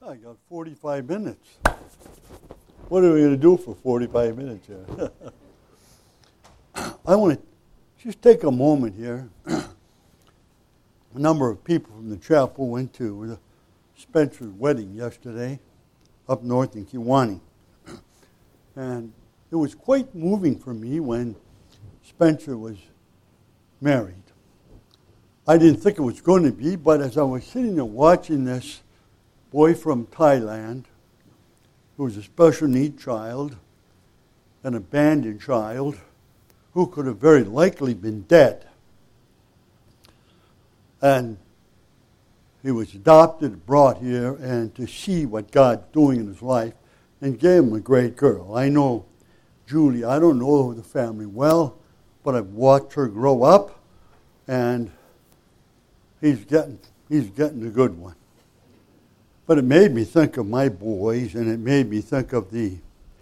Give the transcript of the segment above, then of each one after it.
I got 45 minutes. What are we going to do for 45 minutes here? I want to just take a moment here. A number of people from the chapel went to Spencer's wedding yesterday up north in Kewanee. And it was quite moving for me when Spencer was married. I didn't think it was going to be, but as I was sitting there watching this boy from Thailand, who was a special needs child, an abandoned child, who could have very likely been dead. And he was adopted, brought here, and to see what God's doing in his life, and gave him a great girl. I know Julie, I don't know the family well, but I've watched her grow up, and he's getting a good one. But it made me think of my boys, and it made me think of the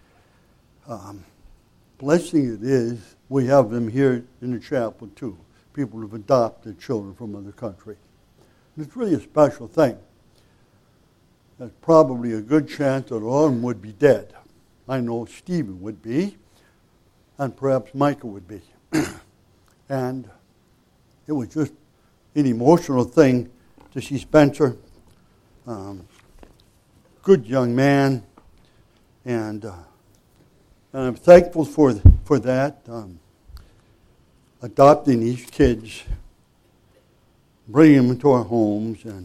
blessing it is we have them here in the chapel too. People who have adopted children from other countries. And it's really a special thing. There's probably a good chance that all of them would be dead. I know Stephen would be, and perhaps Micah would be. And it was just an emotional thing to see Spencer. Good young man, and I'm thankful for that. Adopting these kids, bringing them into our homes, and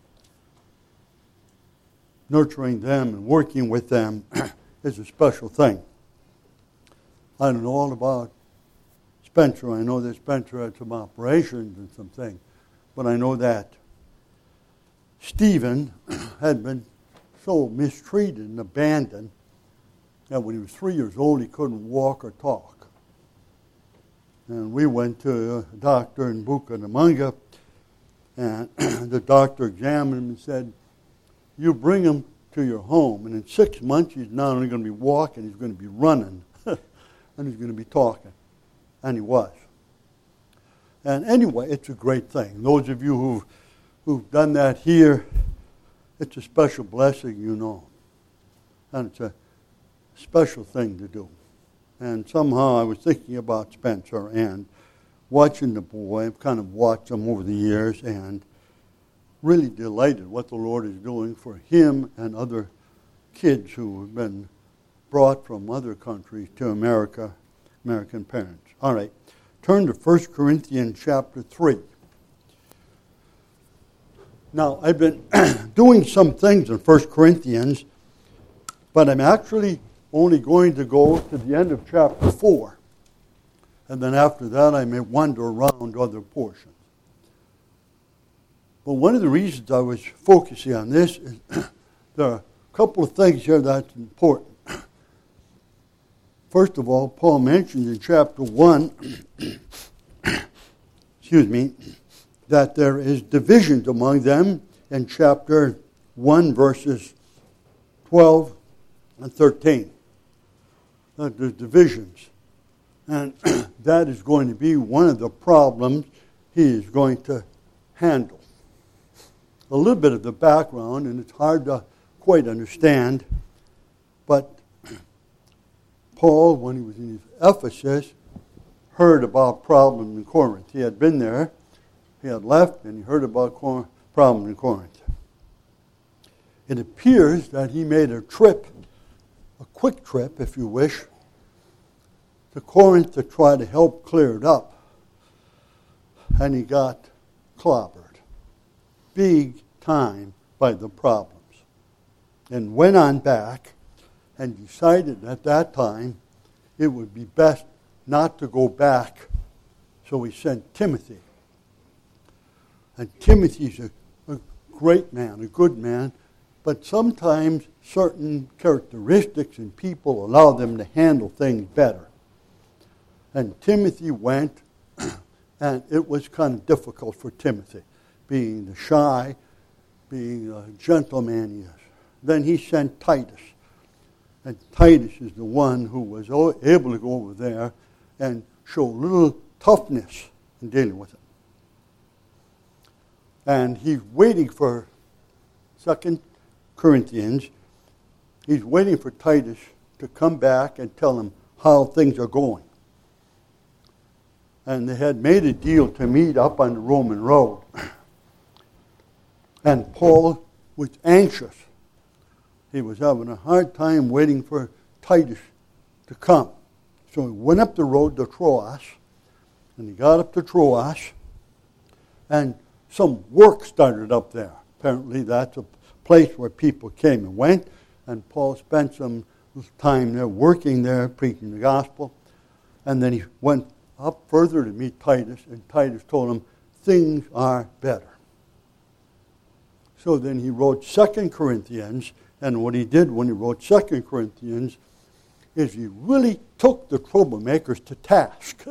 nurturing them and working with them is a special thing. I don't know all about Spencer. I know that Spencer had some operations and some things, but I know that Stephen had been so mistreated and abandoned that when he was 3 years old, he couldn't walk or talk. And we went to a doctor in Bukaramanga, and the doctor examined him and said, you bring him to your home, and in 6 months, he's not only going to be walking, he's going to be running, and he's going to be talking. And he was. And anyway, it's a great thing. Those of you who've done that here, it's a special blessing, you know. And it's a special thing to do. And somehow I was thinking about Spencer and watching the boy. I've kind of watched him over the years and really delighted what the Lord is doing for him and other kids who have been brought from other countries to America, American parents. All right, turn to 1 Corinthians chapter 3. Now, I've been doing some things in 1 Corinthians, but I'm actually only going to go to the end of chapter 4. And then after that, I may wander around other portions. But one of the reasons I was focusing on this is there are a couple of things here that's important. First of all, Paul mentions in chapter 1, that there is divisions among them in chapter 1, verses 12 and 13. That there's divisions. And that is going to be one of the problems he is going to handle. A little bit of the background, and it's hard to quite understand, but Paul, when he was in Ephesus, heard about problems in Corinth. He had been there, he had left, and he heard about problems in Corinth. It appears that he made a trip, a quick trip, if you wish, to Corinth to try to help clear it up. And he got clobbered, big time, by the problems. And went on back and decided at that time it would be best not to go back. So he sent Timothy. And Timothy's a great man, a good man, but sometimes certain characteristics in people allow them to handle things better. And Timothy went, and it was kind of difficult for Timothy, being the shy, being a gentleman he is. Then he sent Titus. And Titus is the one who was able to go over there and show a little toughness in dealing with it. And he's waiting for 2 Corinthians, he's waiting for Titus to come back and tell him how things are going. And they had made a deal to meet up on the Roman road. And Paul was anxious. He was having a hard time waiting for Titus to come. So he went up the road to Troas, and he got up to Troas, and some work started up there. Apparently that's a place where people came and went, and Paul spent some time there, working there, preaching the gospel. And then he went up further to meet Titus, and Titus told him, things are better. So then he wrote 2 Corinthians, and what he did when he wrote 2 Corinthians is he really took the troublemakers to task.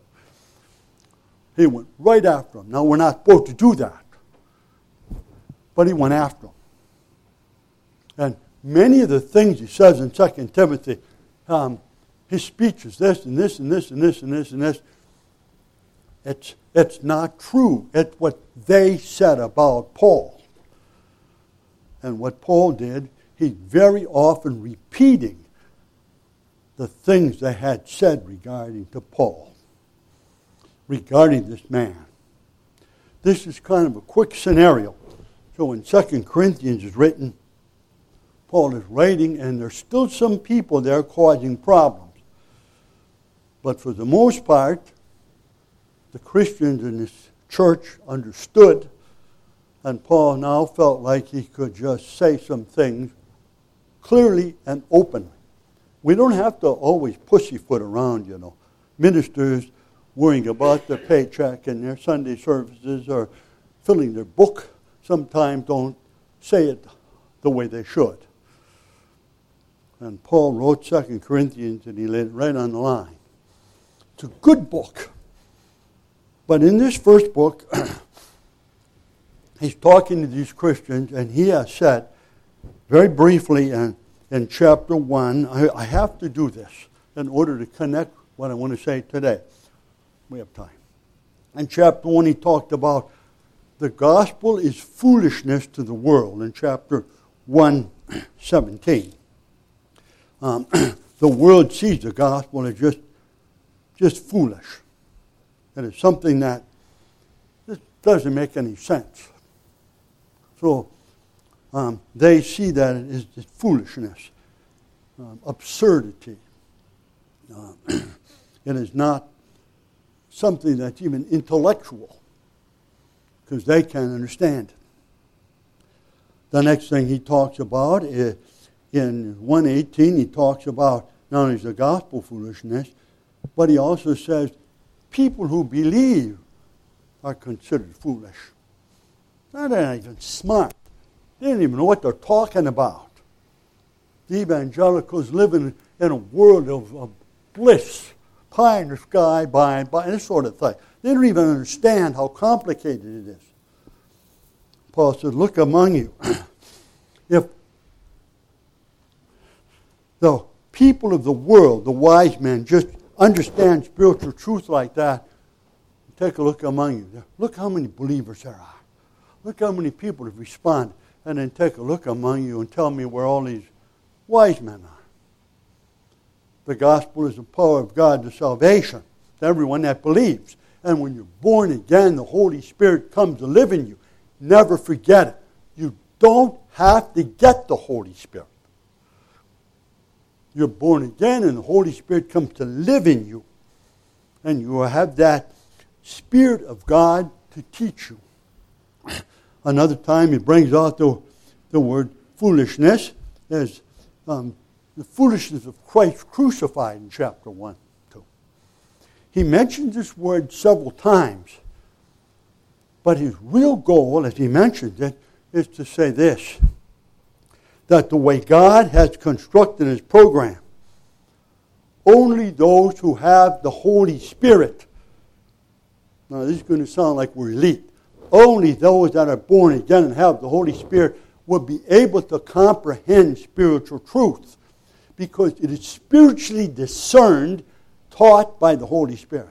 He went right after them. Now, we're not supposed to do that, but he went after them. And many of the things he says in 2 Timothy, his speech is this and this and this and this and this and this. It's not true. It's what they said about Paul. And what Paul did, he's very often repeating the things they had said regarding to Paul, regarding this man. This is kind of a quick scenario. So when 2 Corinthians is written, Paul is writing, and there's still some people there causing problems. But for the most part, the Christians in this church understood, and Paul now felt like he could just say some things clearly and openly. We don't have to always pussyfoot around, Ministers worrying about their paycheck and their Sunday services or filling their book sometimes don't say it the way they should. And Paul wrote 2 Corinthians, and he laid it right on the line. It's a good book. But in this first book, he's talking to these Christians, and he has said, very briefly in chapter 1, I have to do this in order to connect what I want to say today. We have time. In chapter 1, he talked about the gospel is foolishness to the world. In chapter 1:17. The world sees the gospel as just foolish. And it's something that just doesn't make any sense. So they see that it is foolishness, absurdity. It is not something that's even intellectual, because they can't understand it. The next thing he talks about is in 1:18, he talks about not only the gospel foolishness, but he also says people who believe are considered foolish. They're not even smart. They don't even know what they're talking about. The evangelicals live in a world of bliss, pie in the sky, by and by, this sort of thing. They don't even understand how complicated it is. Paul said, look among you. If the people of the world, the wise men, just understand spiritual truth like that, take a look among you. Look how many believers there are. Look how many people have responded. And then take a look among you and tell me where all these wise men are. The gospel is the power of God to salvation to everyone that believes. And when you're born again, the Holy Spirit comes to live in you. Never forget it. You don't have to get the Holy Spirit. You're born again, and the Holy Spirit comes to live in you. And you will have that Spirit of God to teach you. Another time he brings out the word foolishness as the foolishness of Christ crucified in chapter 1, 2. He mentions this word several times, but his real goal, as he mentions it, is to say this, that the way God has constructed his program, only those who have the Holy Spirit, now this is going to sound like we're elite, only those that are born again and have the Holy Spirit will be able to comprehend spiritual truth, because it is spiritually discerned, taught by the Holy Spirit.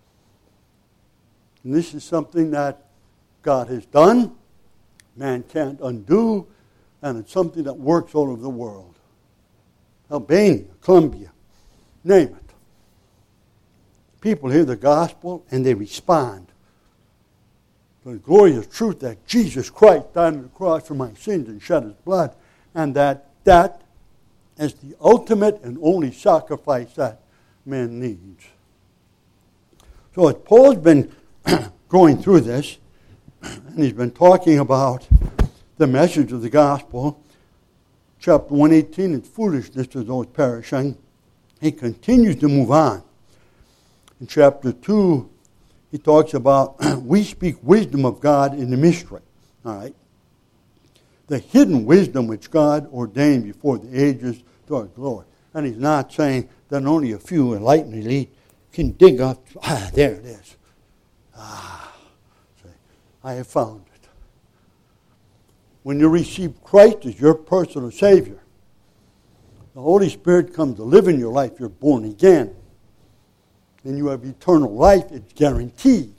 And this is something that God has done. Man can't undo. And it's something that works all over the world. Albania, Colombia, name it. People hear the gospel and they respond. The glorious truth that Jesus Christ died on the cross for my sins and shed his blood, and that is the ultimate and only sacrifice that man needs. So as Paul's been going through this, and he's been talking about the message of the gospel, chapter 118 is foolishness to those perishing. He continues to move on. In chapter 2, he talks about we speak wisdom of God in the mystery. All right? The hidden wisdom which God ordained before the ages to our glory. And he's not saying that only a few enlightened elite can dig up, there it is. See, I have found it. When you receive Christ as your personal Savior, the Holy Spirit comes to live in your life. You're born again. And you have eternal life. It's guaranteed.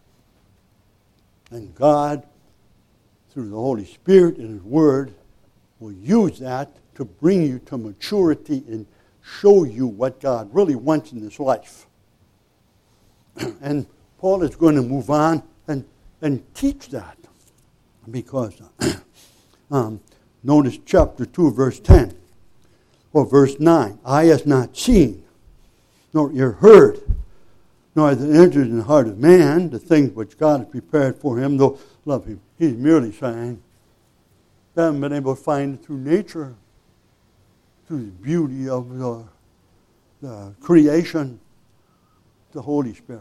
And God, through the Holy Spirit and His Word, will use that to bring you to maturity and show you what God really wants in this life. And Paul is going to move on and teach that. Because, notice chapter 2, verse 10. Or verse 9. Eye has not seen, nor ear heard, nor has it entered in the heart of man the things which God has prepared for him, though love him. He's merely saying, they haven't been able to find it through nature, through the beauty of the creation, the Holy Spirit.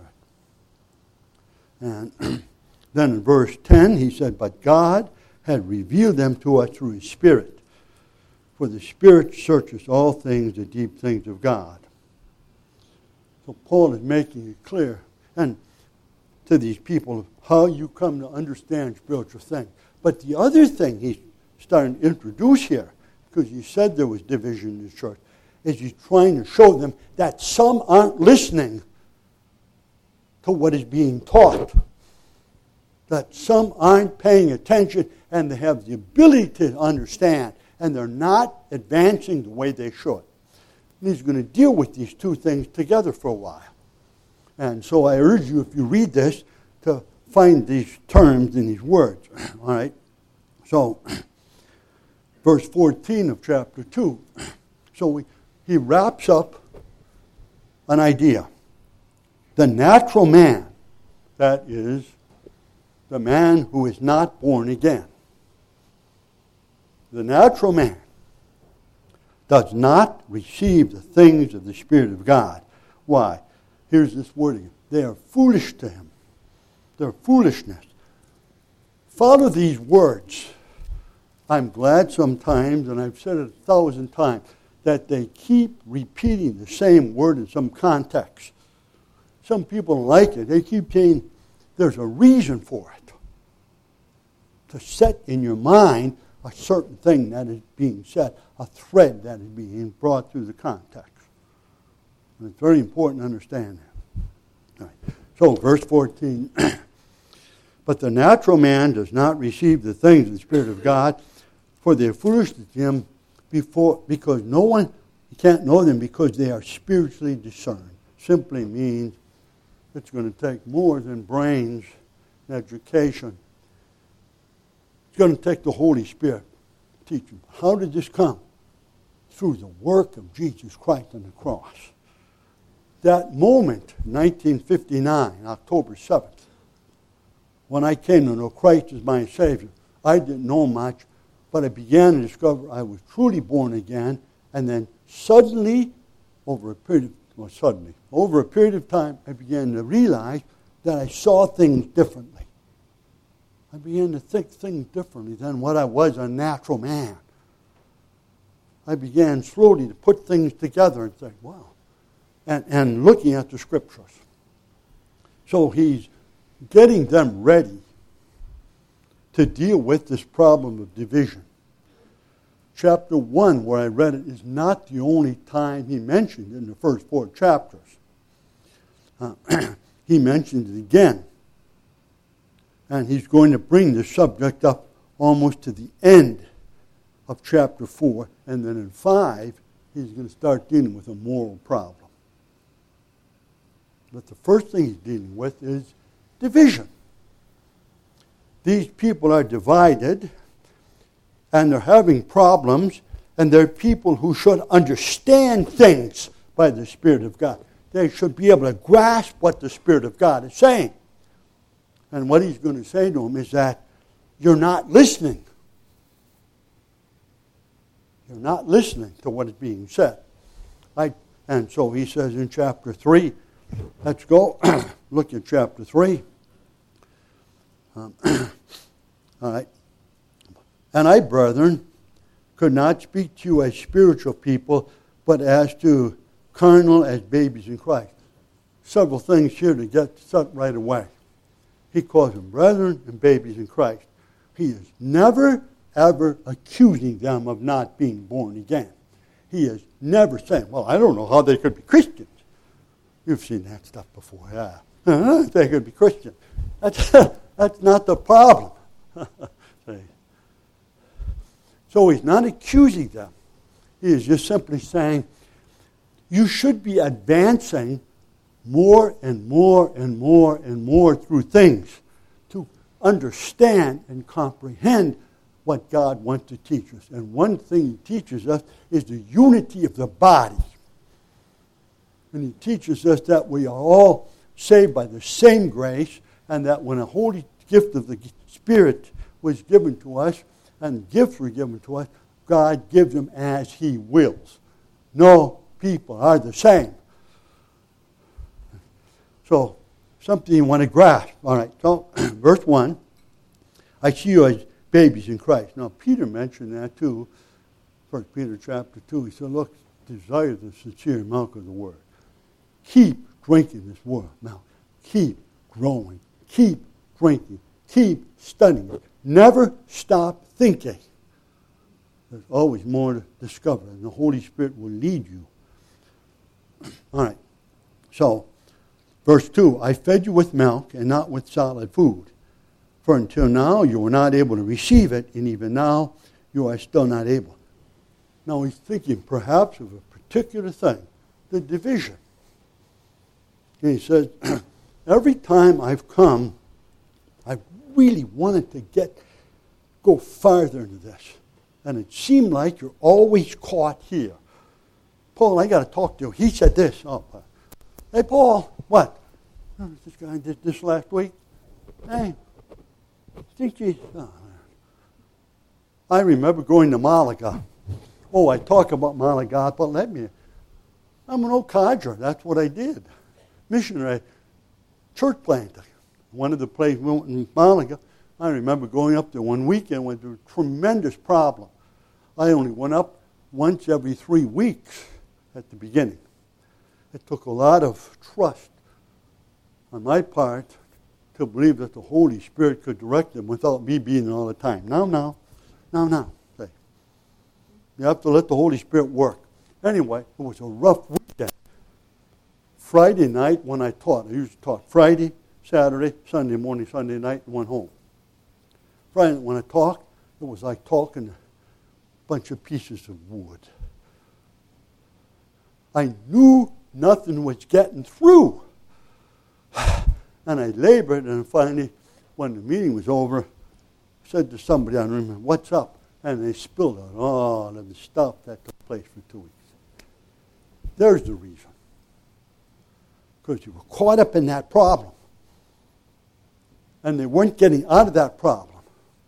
And then in verse 10, he said, but God had revealed them to us through His Spirit. For the Spirit searches all things, the deep things of God. So Paul is making it clear, and to these people, how you come to understand spiritual things. But the other thing he's starting to introduce here, because he said there was division in the church, is he's trying to show them that some aren't listening to what is being taught. That some aren't paying attention and they have the ability to understand, and they're not advancing the way they should. And he's going to deal with these two things together for a while. And so I urge you, if you read this, to find these terms in these words. All right? So, verse 14 of chapter 2. So he wraps up an idea. The natural man, that is, the man who is not born again. The natural man does not receive the things of the Spirit of God. Why? Here's this wording. They are foolish to him. They're foolishness. Follow these words. I'm glad sometimes, and I've said it 1,000 times, that they keep repeating the same word in some context. Some people don't like it. They keep saying there's a reason for it. To set in your mind a certain thing that is being said, a thread that is being brought through the context. And it's very important to understand that. All right. So, verse 14. But the natural man does not receive the things of the Spirit of God, for they are foolish to him because no one can't know them because they are spiritually discerned. Simply means it's going to take more than brains and education. It's going to take the Holy Spirit to teach them. How did this come? Through the work of Jesus Christ on the cross. That moment, 1959, October 7th, when I came to know Christ as my Savior, I didn't know much, but I began to discover I was truly born again, and then suddenly, over a period of time, I began to realize that I saw things differently. I began to think things differently than what I was, a natural man. I began slowly to put things together and say, wow. And looking at the Scriptures. So he's getting them ready to deal with this problem of division. Chapter 1, where I read it, is not the only time he mentioned it in the first 4 chapters. He mentioned it again. And he's going to bring the subject up almost to the end of chapter 4. And then in 5, he's going to start dealing with a moral problem. But the first thing he's dealing with is division. These people are divided, and they're having problems, and they're people who should understand things by the Spirit of God. They should be able to grasp what the Spirit of God is saying. And what he's going to say to them is that you're not listening. You're not listening to what is being said. And so he says in chapter 3, let's go look at chapter 3. All right. And I, brethren, could not speak to you as spiritual people, but as to carnal, as babies in Christ. Several things here to get stuck right away. He calls them brethren and babies in Christ. He is never, ever accusing them of not being born again. He is never saying, well, I don't know how they could be Christians. You've seen that stuff before, yeah. They could be Christians. That's not the problem. So he's not accusing them. He is just simply saying, you should be advancing more and more and more and more through things to understand and comprehend what God wants to teach us. And one thing he teaches us is the unity of the body. And he teaches us that we are all saved by the same grace, and that when a holy gift of the Spirit was given to us, and gifts were given to us, God gives them as he wills. No people are the same. So, something you want to grasp. All right, so verse 1, I see you as babies in Christ. Now, Peter mentioned that too. 1 Peter chapter 2, he said, look, desire the sincere milk of the word. Keep drinking this word. Now, keep growing. Keep drinking. Keep studying. Never stop thinking. There's always more to discover, and the Holy Spirit will lead you. All right. So, verse 2, I fed you with milk and not with solid food. For until now you were not able to receive it, and even now you are still not able. Now he's thinking perhaps of a particular thing, the division. And he says, every time I've come, I've really wanted to go farther into this. And it seemed like you're always caught here. Paul, I got to talk to you. He said this. Oh, hey, Paul, what? This guy did this last week. Hey, think Jesus. Oh, I remember going to Malaga. Oh, I talk about Malaga, but I'm an old codger. That's what I did. Missionary, church planter. One of the places we went in Malaga, I remember going up there one weekend when there was a tremendous problem. I only went up once every 3 weeks at the beginning. It took a lot of trust on my part to believe that the Holy Spirit could direct them without me being there all the time. Now. You have to let the Holy Spirit work. Anyway, it was a rough weekend. Friday night when I taught, I usually taught Friday, Saturday, Sunday morning, Sunday night, and went home. Friday when I talked, it was like talking a bunch of pieces of wood. I knew nothing was getting through. And I labored, and finally, when the meeting was over, I said to somebody, I don't remember, what's up? And they spilled out all of the stuff that took place for 2 weeks. There's the reason. Because you were caught up in that problem. And they weren't getting out of that problem.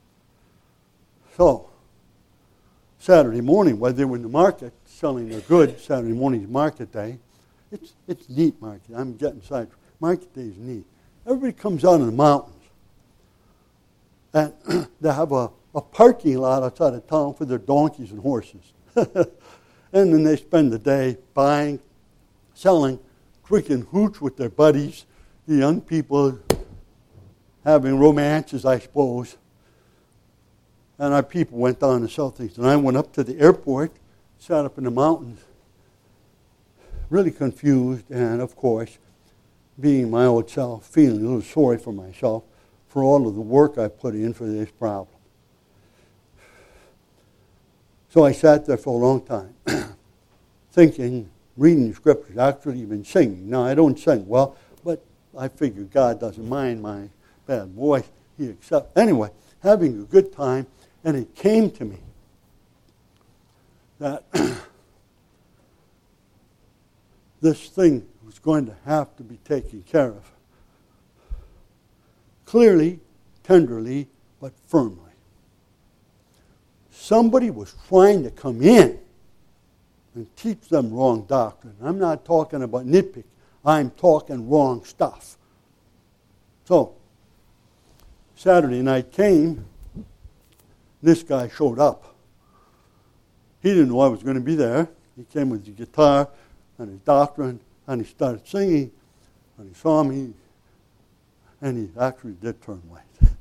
So, Saturday morning, while they were in the market selling their goods, Saturday morning's market day, it's neat market. I'm getting sidetracked. Market day is neat. Everybody comes out in the mountains. And they have a parking lot outside of town for their donkeys and horses. And then they spend the day buying, selling, drinking hooch with their buddies, the young people having romances, I suppose. And our people went down to sell things. And I went up to the airport, sat up in the mountains, really confused, and of course, being my old self, feeling a little sorry for myself for all of the work I put in for this problem. So I sat there for a long time, thinking, reading the scriptures, actually even singing. Now, I don't sing well, but I figure God doesn't mind my bad voice. He accepts. Anyway, having a good time, and it came to me that this thing was going to have to be taken care of. Clearly, tenderly, but firmly. Somebody was trying to come in and teach them wrong doctrine. I'm not talking about nitpick. I'm talking wrong stuff. So, Saturday night came. This guy showed up. He didn't know I was going to be there. He came with his guitar and his doctrine, and he started singing, and he saw me, and he actually did turn white.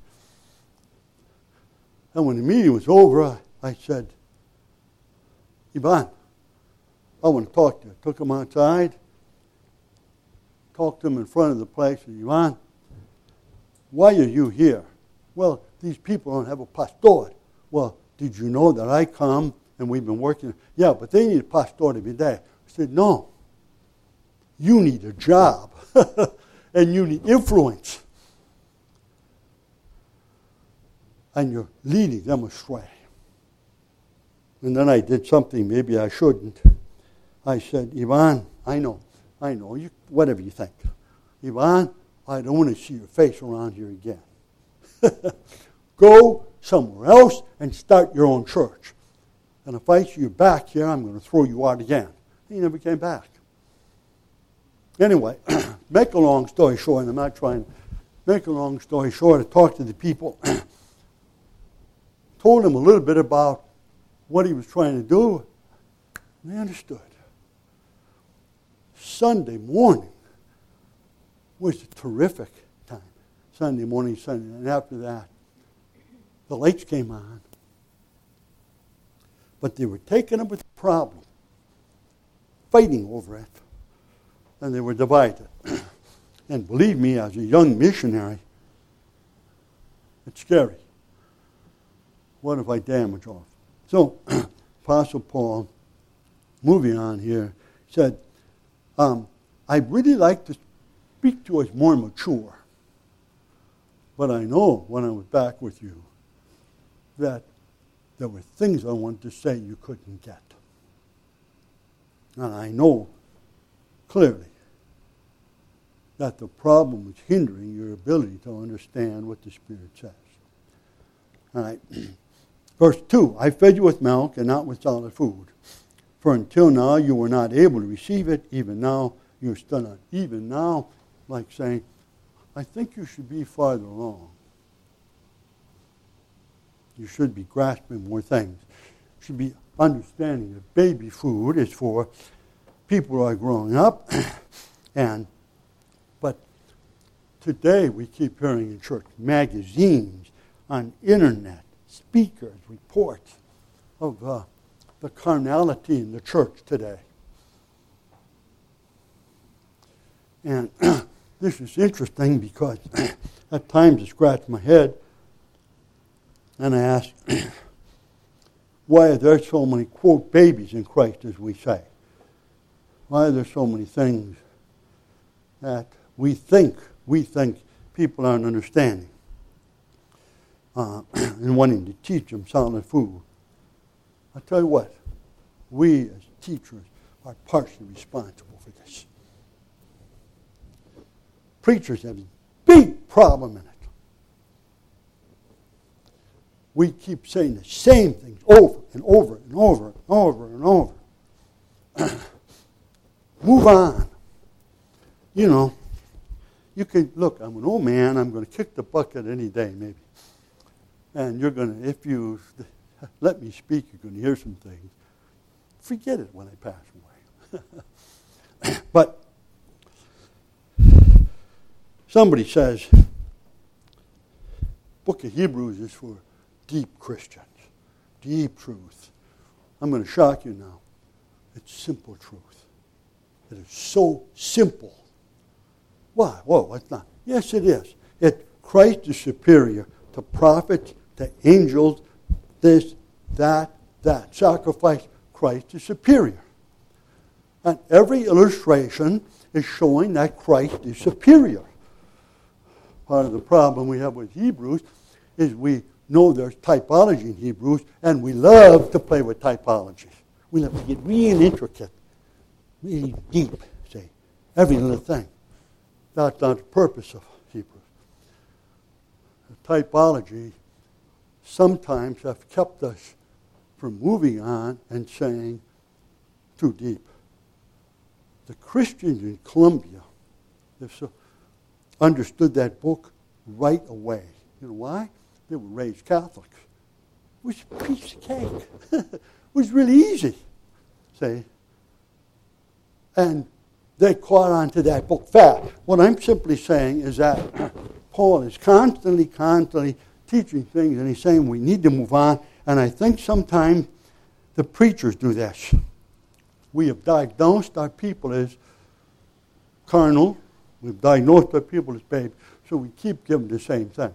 And when the meeting was over, I said, Ivan, I want to talk to you. I took him outside, talked to him in front of the place, and Ivan, why are you here? Well, these people don't have a pastor. Well, did you know that I come and we've been working? Yeah, but they need a pastor every day. I said, no. You need a job. And you need influence. And you're leading them astray. And then I did something maybe I shouldn't. I said, Ivan, I know, you, whatever you think. Ivan, I don't want to see your face around here again. Go somewhere else and start your own church. And if I see you back here, I'm going to throw you out again. He never came back. Anyway, make a long story short, and I'm not trying to make a long story short, I talked to the people, told them a little bit about what he was trying to do, and they understood. Sunday morning was a terrific time. Sunday morning, and after that, the lights came on. But they were taking up with the problem, fighting over it, and they were divided. And believe me, as a young missionary, it's scary. What if I damage off? So, Apostle Paul, moving on here, said, I'd really like to speak to us more mature. But I know when I was back with you that there were things I wanted to say you couldn't get. And I know clearly that the problem was hindering your ability to understand what the Spirit says. All right. Verse 2, I fed you with milk and not with solid food. For until now you were not able to receive it. Even now you're still not. Even now, like saying, I think you should be farther along. You should be grasping more things. You should be understanding that baby food is for people who are growing up. But today we keep hearing in church magazines, on internet, speakers, reports of the carnality in the church today. And this is interesting because at times I scratch my head and I ask, why are there so many, quote, babies in Christ, as we say? Why are there so many things that we think people aren't understanding and wanting to teach them solid food? I'll tell you what, we as teachers are partially responsible for this. Preachers have a big problem in it. We keep saying the same things over and over and over and over and over. Move on. You know, you can, look, I'm an old man, I'm going to kick the bucket any day maybe. And you're going to, if you let me speak, you're going to hear some things. Forget it when I pass away. But somebody says, Book of Hebrews is for deep Christians, deep truth. I'm going to shock you now. It's simple truth. It is so simple. Why? Whoa, it's not. Yes, it is. Christ is superior to prophets, to angels, this, that, that sacrifice, Christ is superior. And every illustration is showing that Christ is superior. Part of the problem we have with Hebrews is we know there's typology in Hebrews, and we love to play with typologies. We love to get real intricate, really deep, see, every little thing. That's not the purpose of Hebrews. The typology sometimes have kept us from moving on and saying too deep. The Christians in Columbia have understood that book right away. You know why? They were raised Catholics. It was a piece of cake. It was really easy, see? And they caught on to that book fast. What I'm simply saying is that Paul is constantly teaching things, and he's saying we need to move on. And I think sometimes the preachers do this. We have diagnosed our people as carnal. We've diagnosed our people as babes. So we keep giving the same thing.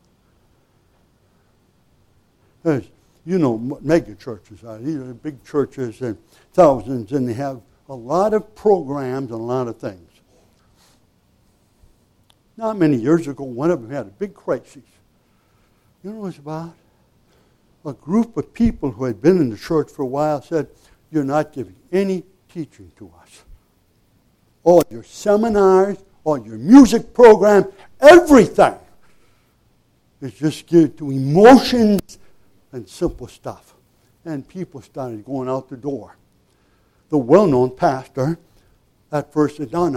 As you know, mega churches are. These are big churches and thousands, and they have a lot of programs and a lot of things. Not many years ago, one of them had a big crisis. You know what it's about? A group of people who had been in the church for a while said, "You're not giving any teaching to us. All your seminars, all your music program, everything is just geared to emotions and simple stuff." And people started going out the door. The well-known pastor at first said, no.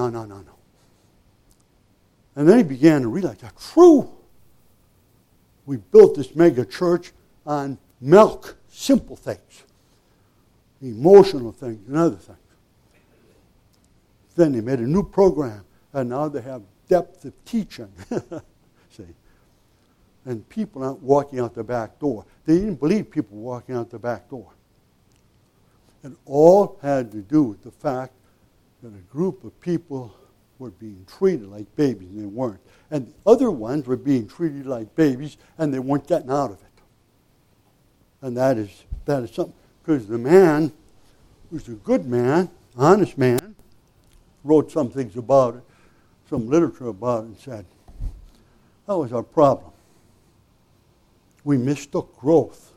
And then he began to realize that's true. We built this mega church on milk, simple things, emotional things, and other things. Then they made a new program, and now they have depth of teaching. See? And people aren't walking out the back door. They didn't believe people walking out the back door. It all had to do with the fact that a group of people were being treated like babies, and they weren't. And the other ones were being treated like babies, and they weren't getting out of it. And that is something. Because the man, who's a good man, honest man, wrote some things about it, some literature about it, and said, that was our problem. We mistook growth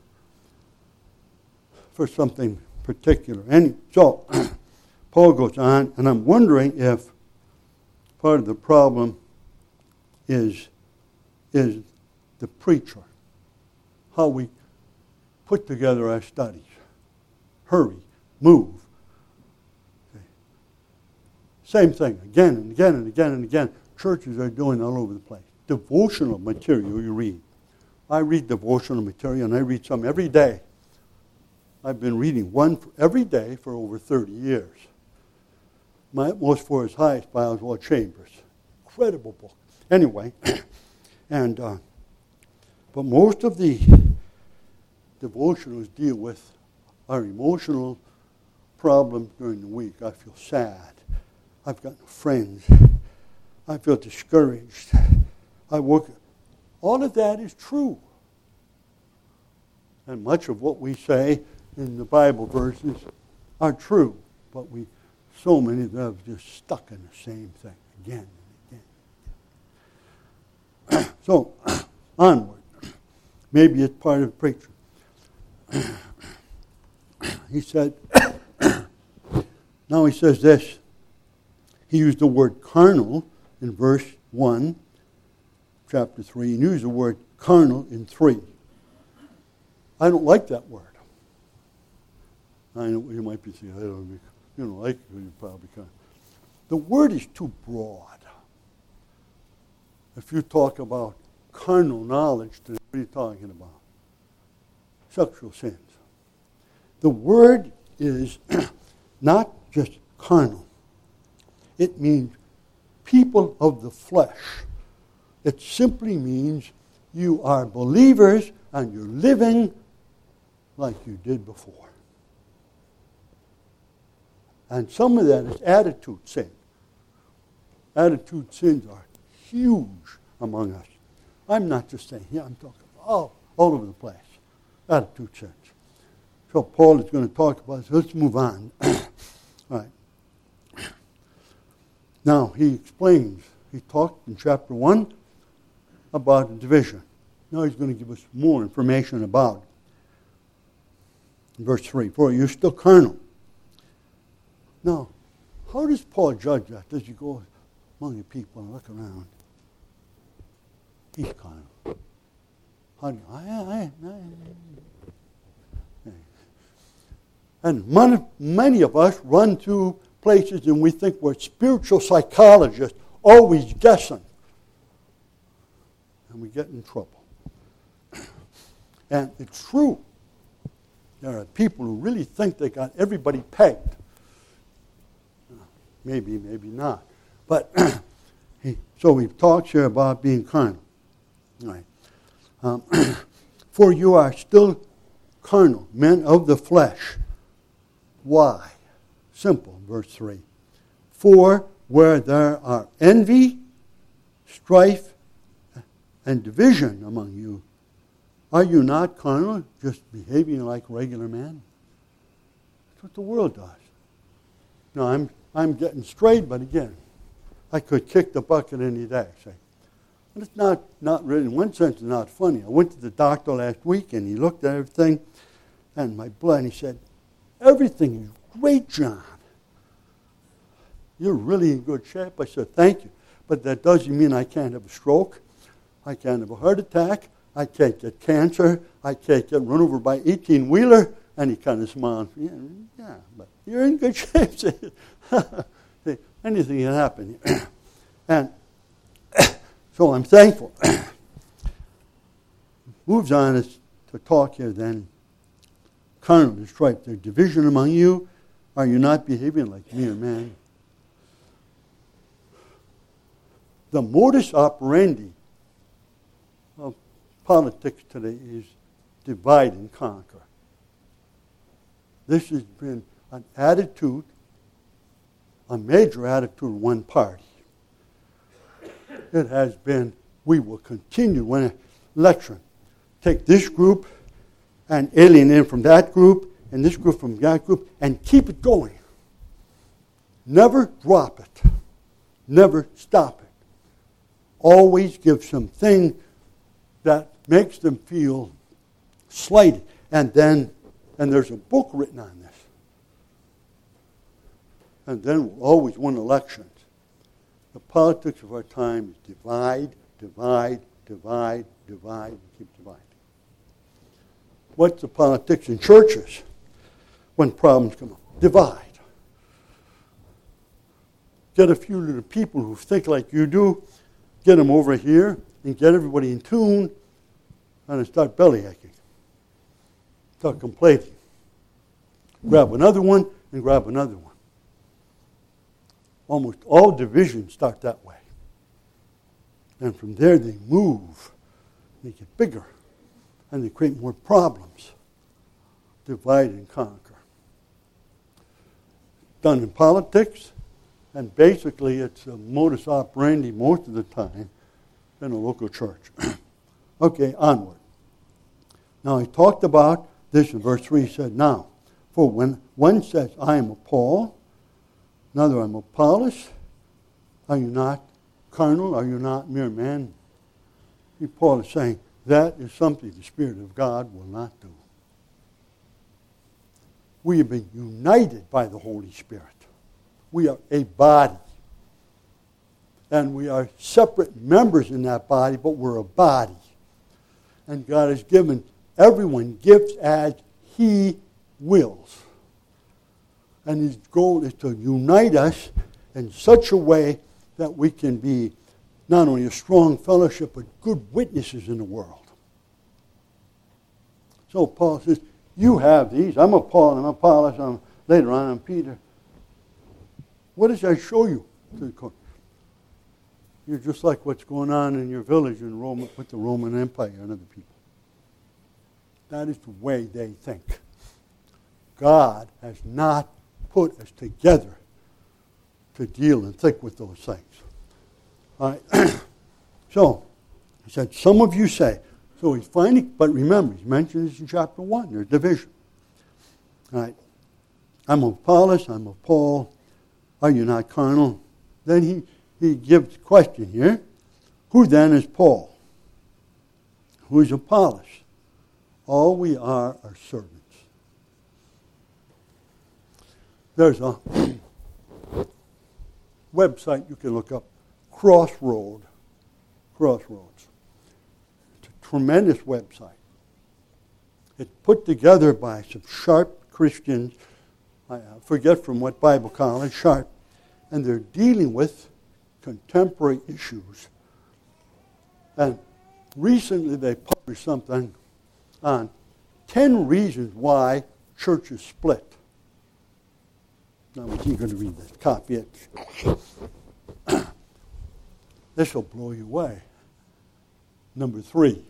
for something particular. And so, Paul goes on, and I'm wondering if part of the problem is the preacher, how we put together our studies. Hurry, move. Okay. Same thing, again and again and again and again. Churches are doing all over the place. Devotional material you read. I read devotional material, and I read some every day. I've been reading one every day for over 30 years. My most for his highest by Oswald Chambers. Incredible book. Anyway, and but most of the devotionals deal with our emotional problems during the week. I feel sad. I've got no friends. I feel discouraged. I work. All of that is true. And much of what we say in the Bible verses are true. But so many of them are just stuck in the same thing again and again. So, onward. Maybe it's part of preaching. He said, now he says this. He used the word carnal in verse 1, chapter 3. He used the word carnal in 3. I don't like that word. I know you might be saying, you don't like it, you probably can't. The word is too broad. If you talk about carnal knowledge, then what are you talking about? Sexual sins. The word is not just carnal. It means people of the flesh. It simply means you are believers and you're living like you did before. And some of that is attitude sin. Attitude sins are huge among us. I'm not just saying here, I'm talking all over the place. Attitude sins. So Paul is going to talk about this. Let's move on. All right. Now, he explains. He talked in chapter 1 about the division. Now he's going to give us more information about it. In verse 3, for you're still carnal. Now, how does Paul judge that? Does he go among the people and look around? He's carnal. How do you, and many of us run to places and we think we're spiritual psychologists, always guessing. And we get in trouble. And it's true. There are people who really think they got everybody pegged. Maybe, maybe not. But so he talks here about being carnal. All right. For you are still carnal, men of the flesh. Why? Simple, verse 3. For where there are envy, strife, and division among you, are you not carnal, just behaving like regular men? That's what the world does. Now, I'm getting straight, but again, I could kick the bucket any day. Say, but it's not really, in one sense, it's not funny. I went to the doctor last week, and he looked at everything, and my blood, and he said, everything is great, John. You're really in good shape. I said, thank you. But that doesn't mean I can't have a stroke. I can't have a heart attack. I can't get cancer. I can't get run over by 18-wheeler. And he kind of smiled. Yeah, but you're in good shape. Anything can happen. And so I'm thankful. Moves on to talk here then. Carnal and strife, there's division among you. Are you not behaving like mere men? The modus operandi of politics today is divide and conquer. This has been an attitude, a major attitude of one party. It has been, we will continue when election. Take this group and alienate from that group and this group from that group and keep it going. Never drop it. Never stop it. Always give something that makes them feel slighted. And there's a book written on this. And then we'll always win elections. The politics of our time is divide, divide, divide, divide, and keep dividing. What's the politics in churches when problems come up? Divide. Get a few little people who think like you do, get them over here, and get everybody in tune, and start belly aching. Start complaining. Grab another one, and grab another one. Almost all divisions start that way. And from there they move. They get bigger. And they create more problems. Divide and conquer. Done in politics. And basically it's a modus operandi most of the time in a local church. Okay, onward. Now he talked about this in verse 3. He said, now, for when one says, I am of Paul, another, I'm of Apollos, are you not carnal? Are you not mere men? Paul is saying, that is something the Spirit of God will not do. We have been united by the Holy Spirit. We are a body. And we are separate members in that body, but we're a body. And God has given everyone gifts as He wills. And His goal is to unite us in such a way that we can be not only a strong fellowship, but good witnesses in the world. So Paul says, you have these. I'm a Paul, I'm a Apollos, later on I'm Peter. What does that show you? You're just like what's going on in your village in Rome with the Roman Empire and other people. That is the way they think. God has not put us together to deal and think with those things. All right. So, he said, some of you say, so he's finally, but remember, he mentioned this in chapter 1, there's division. All right. I'm of Apollos, I'm of Paul. Are you not carnal? Then he gives a question here. Who then is Paul? Who is Apollos? All we are servants. There's a website you can look up, Crossroads. It's a tremendous website. It's put together by some sharp Christians, I forget from what Bible college, sharp, and they're dealing with contemporary issues. And recently they published something on 10 reasons why churches split. Now, I'm going to read this, copy it. This will blow you away. Number 3.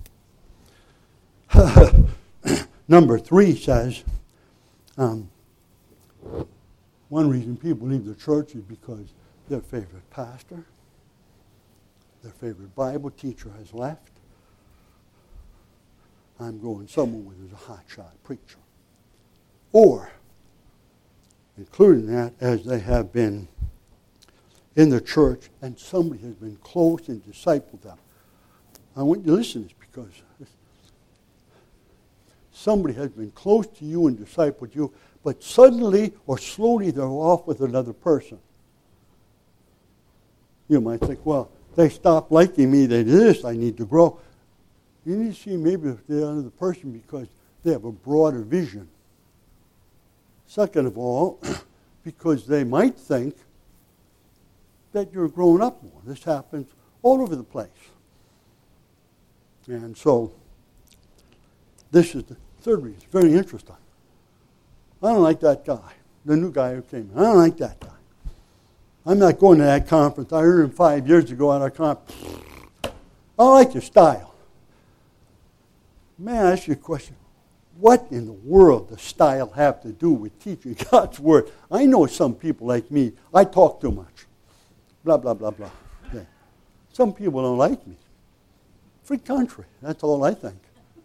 Number 3 says, one reason people leave the church is because their favorite pastor, their favorite Bible teacher has left. I'm going somewhere where there's a hotshot preacher. Or, including that, as they have been in the church and somebody has been close and discipled them. I want you to listen to this because somebody has been close to you and discipled you, but suddenly or slowly they're off with another person. You might think, well, they stopped liking me, they did this, I need to grow. You need to see maybe if they're another person because they have a broader vision. Second of all, because they might think that you're growing up more. This happens all over the place. And so, this is the third reason. It's very interesting. I don't like that guy, the new guy who came in. I don't like that guy. I'm not going to that conference. I heard him 5 years ago at our conference. I don't like your style. May I ask you a question? What in the world does style have to do with teaching God's Word? I know some people like me, I talk too much. Blah, blah, blah, blah. Yeah. Some people don't like me. Free country, that's all I think.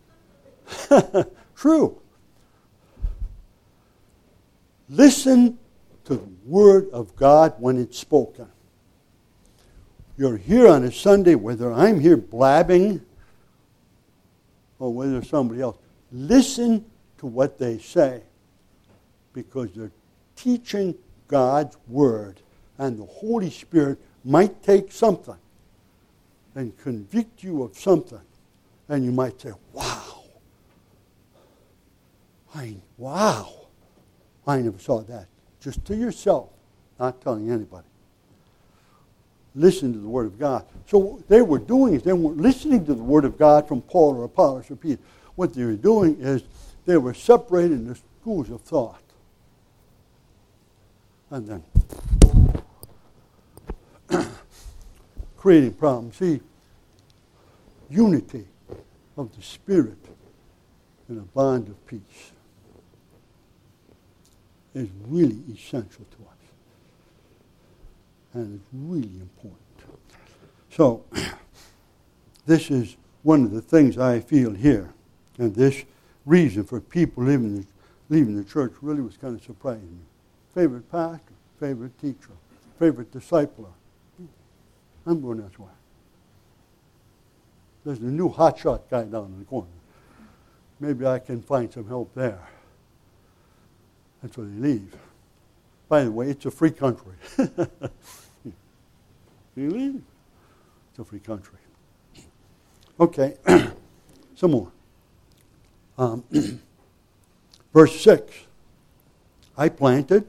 True. Listen to the Word of God when it's spoken. You're here on a Sunday, whether I'm here blabbing or whether somebody else. Listen to what they say because they're teaching God's Word, and the Holy Spirit might take something and convict you of something, and you might say, wow, I never saw that. Just to yourself, not telling anybody. Listen to the Word of God. So what they were doing is they weren't listening to the Word of God from Paul or Apollos or Peter. What they were doing is they were separating the schools of thought. And then creating problems. See, unity of the Spirit in a bond of peace is really essential to us. And it's really important. So, this is one of the things I feel here. And this reason for people leaving the church really was kind of surprising me. Favorite pastor, favorite teacher, favorite discipler. I'm going this way. There's a new hotshot guy down in the corner. Maybe I can find some help there. That's where they leave. By the way, it's a free country. You leave. It's a free country. Okay, some more. Verse 6. I planted.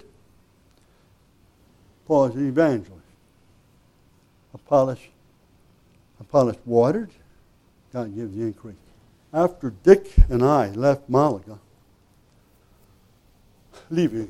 Paul is an evangelist. Apollos watered. God gives the increase. After Dick and I left Malaga, leaving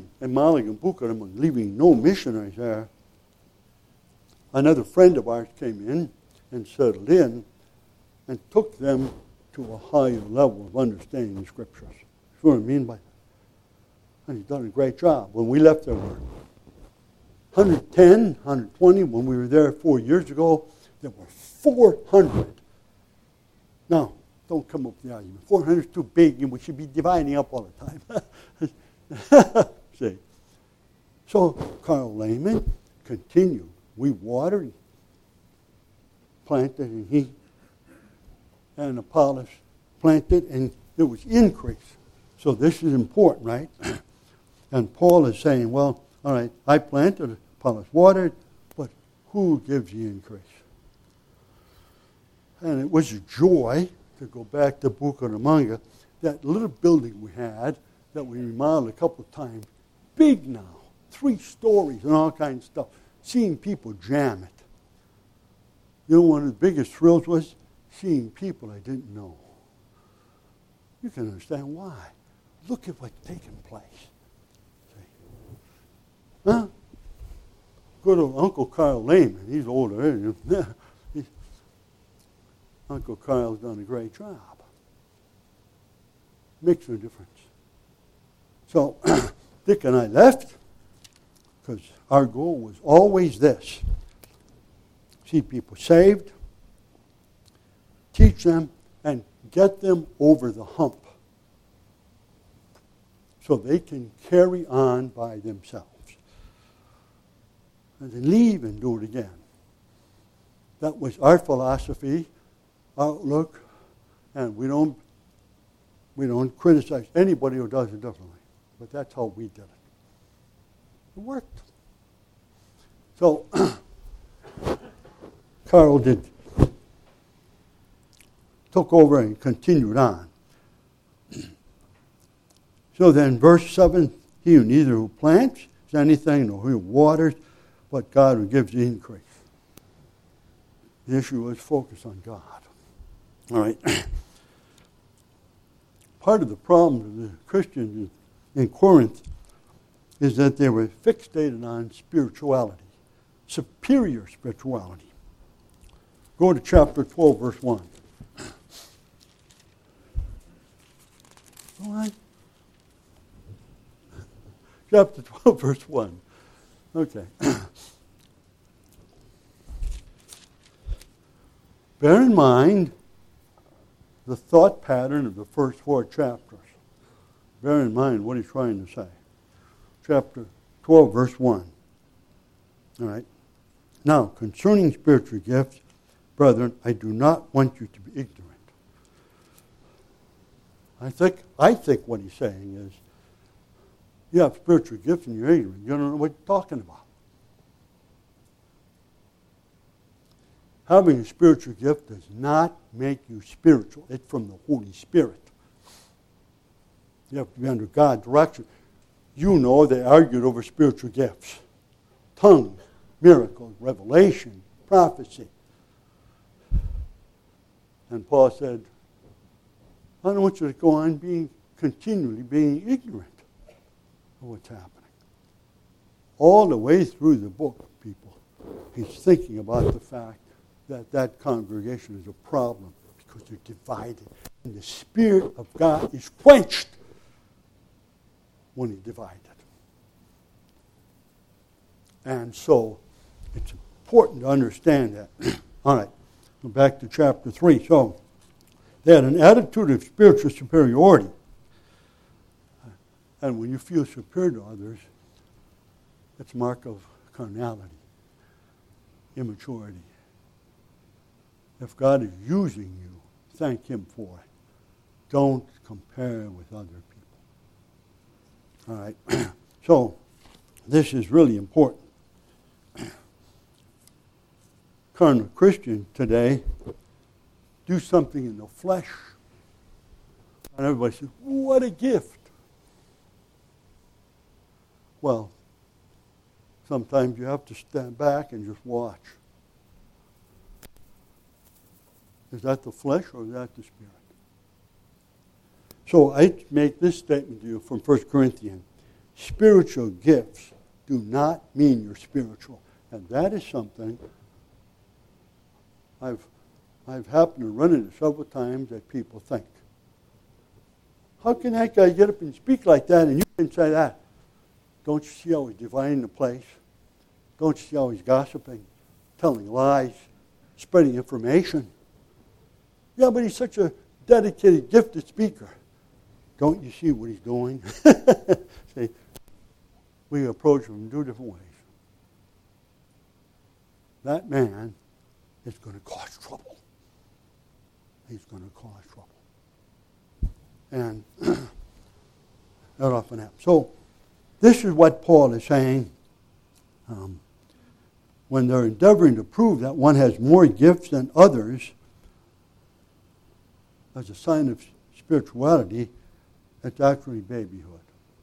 no missionaries there, another friend of ours came in and settled in and took them to a higher level of understanding the Scriptures. That's what I mean by that. And he's done a great job. When we left there, we were 110, 120. When we were there 4 years ago, there were 400. Now, don't come up with the argument. 400 is too big and we should be dividing up all the time. See. So Carl Lehman continued. We watered, planted, and he and Apollos planted, and there was increase. So this is important, right? And Paul is saying, well, all right, I planted, Apollos watered, but who gives the increase? And it was a joy to go back to Bucaramanga, that little building we had that we remodeled a couple of times, big now, 3 stories and all kinds of stuff, seeing people jam it. You know, one of the biggest thrills was seeing people I didn't know. You can understand why. Look at what's taking place. See? Huh? Good old Uncle Carl Lehman, he's older, isn't he? Uncle Carl's done a great job. Makes no difference. So Dick and I left because our goal was always this: see people saved, teach them, and get them over the hump so they can carry on by themselves. And then leave and do it again. That was our philosophy, outlook, and we don't criticize anybody who does it differently. But that's how we did it. It worked. So Carl took over and continued on. So then verse 7, he who neither who plants anything nor who waters, but God who gives the increase. The issue was focus on God. All right. Part of the problem of the Christians in Corinth is that they were fixated on spirituality, superior spirituality. Go to chapter 12, verse 1. Go on. Chapter 12, verse 1. Okay. Bear in mind the thought pattern of the first 4 chapters. Bear in mind what he's trying to say. Chapter 12, verse 1. All right. Now, concerning spiritual gifts, brethren, I do not want you to be ignorant. I think what he's saying is, you have spiritual gifts and you're ignorant. You don't know what you're talking about. Having a spiritual gift does not make you spiritual. It's from the Holy Spirit. You have to be under God's direction. You know they argued over spiritual gifts. Tongues, miracles, revelation, prophecy. And Paul said, I don't want you to go on continually being ignorant of what's happening. All the way through the book, people, he's thinking about the fact that congregation is a problem because they're divided. And the Spirit of God is quenched when he divided. And so it's important to understand that. All right, go back to chapter 3. So they had an attitude of spiritual superiority. And when you feel superior to others, it's a mark of carnality, immaturity. If God is using you, thank him for it. Don't compare with other people. All right. So this is really important. Carnal Christians today do something in the flesh, and everybody says, what a gift. Well, sometimes you have to stand back and just watch. Is that the flesh or is that the spirit? So I make this statement to you from 1 Corinthians. Spiritual gifts do not mean you're spiritual. And that is something I've happened to run into several times that people think. How can that guy get up and speak like that and you can say that? Don't you see how he's dividing the place? Don't you see how he's gossiping, telling lies, spreading information? Yeah, but he's such a dedicated, gifted speaker. don't you see what he's doing? See, we approach him in two different ways. That man is going to cause trouble. He's going to cause trouble. And that often happens. So this is what Paul is saying when they're endeavoring to prove that one has more gifts than others as a sign of spirituality. It's actually babyhood.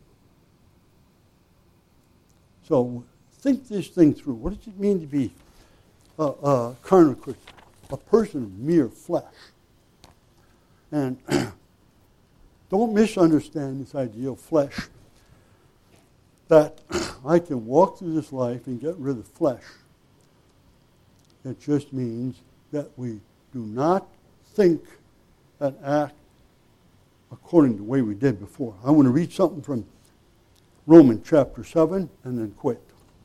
So think this thing through. What does it mean to be a carnal Christian? A person of mere flesh. And don't misunderstand this idea of flesh, that I can walk through this life and get rid of flesh. It just means that we do not think and act according to the way we did before. I want to read something from Romans chapter 7 and then quit.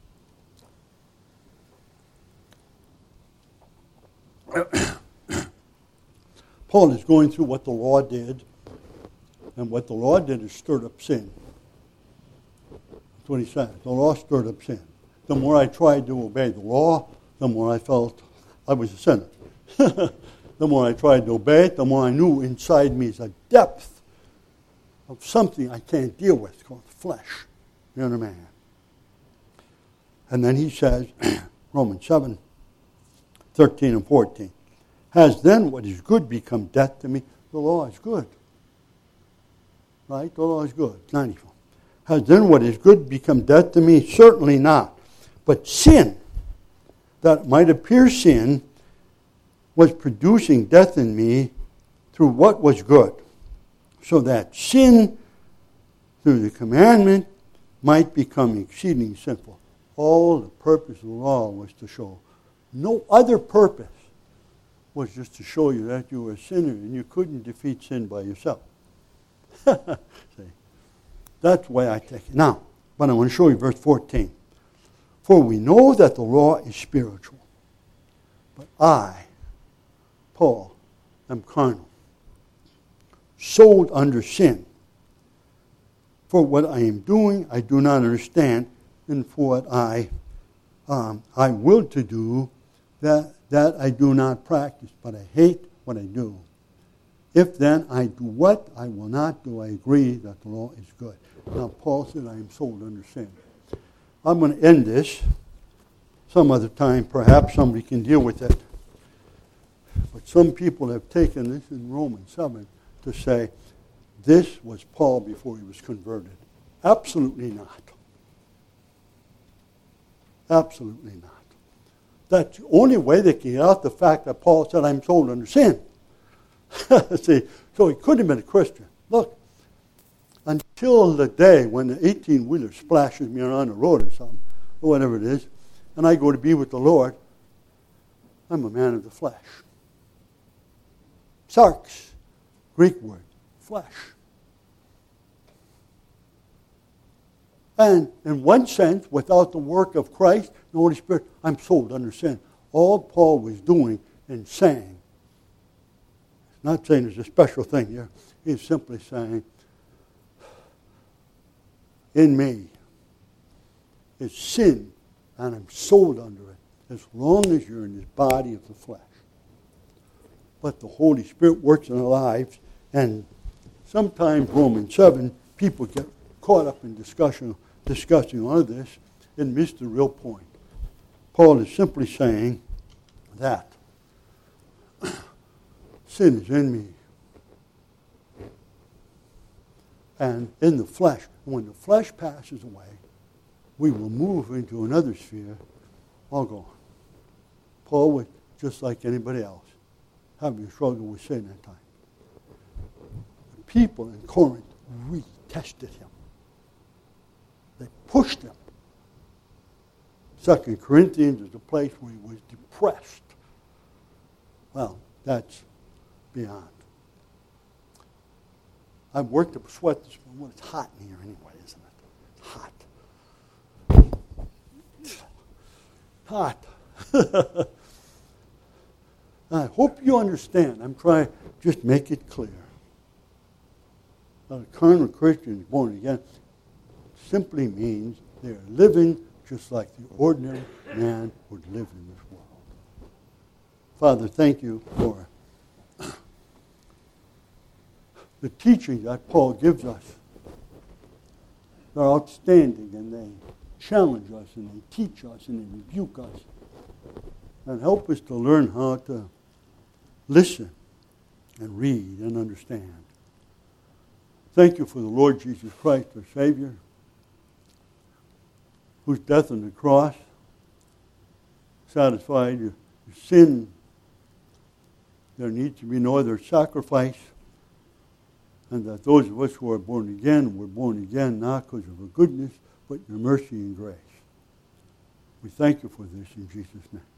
Paul is going through what the law did, and what the law did is stirred up sin. That's what he said. The law stirred up sin. The more I tried to obey the law, the more I felt I was a sinner. The more I tried to obey it, the more I knew inside me is a depth of something I can't deal with called flesh. You know what I mean? And then he says, Romans 7, 13 and 14, has then what is good become death to me? The law is good. Right? The law is good. 94. Has then what is good become death to me? Certainly not. But sin, that might appear sin, was producing death in me through what was good, so that sin, through the commandment, might become exceeding sinful. All the purpose of the law was to show. No other purpose was just to show you that you were a sinner and you couldn't defeat sin by yourself. See, that's the way I take it. Now, but I want to show you verse 14. For we know that the law is spiritual, but I, Paul, am carnal, sold under sin. For what I am doing, I do not understand, and for what I will to do, that I do not practice, but I hate what I do. If then I do what I will not do, I agree that the law is good. Now, Paul said, I am sold under sin. I'm going to end this some other time. Perhaps somebody can deal with it. But some people have taken this in Romans 7 to say, this was Paul before he was converted. Absolutely not. Absolutely not. That's the only way they can get out the fact that Paul said, I'm sold under sin. See, so he couldn't have been a Christian. Look, until the day when the 18-wheeler splashes me around the road or something, or whatever it is, and I go to be with the Lord, I'm a man of the flesh. Sarx, Greek word, flesh. And in one sense, without the work of Christ, the Holy Spirit, I'm sold under sin. All Paul was doing and saying, not saying there's a special thing here, he's simply saying, in me is sin, and I'm sold under it, as long as you're in this body of the flesh. But the Holy Spirit works in our lives, and sometimes Romans 7, people get caught up in discussing all of this and miss the real point. Paul is simply saying that sin is in me. And in the flesh. When the flesh passes away, we will move into another sphere, all gone. Paul was just like anybody else, having a struggle with sin at times. The people in Corinth really tested him. They pushed him. 2 Corinthians is a place where he was depressed. Well, that's beyond. I've worked up a sweat this morning. Well, it's hot in here anyway, isn't it? Hot. Hot. I hope you understand. I'm trying to just make it clear. A carnal Christian born again simply means they are living just like the ordinary man would live in this world. Father, thank you for the teaching that Paul gives us. They're outstanding, and they challenge us, and they teach us, and they rebuke us, and help us to learn how to listen and read and understand. Thank you for the Lord Jesus Christ, our Savior, whose death on the cross satisfied your sin. There needs to be no other sacrifice, and that those of us who are born again were born again not because of your goodness, but your mercy and grace. We thank you for this in Jesus' name.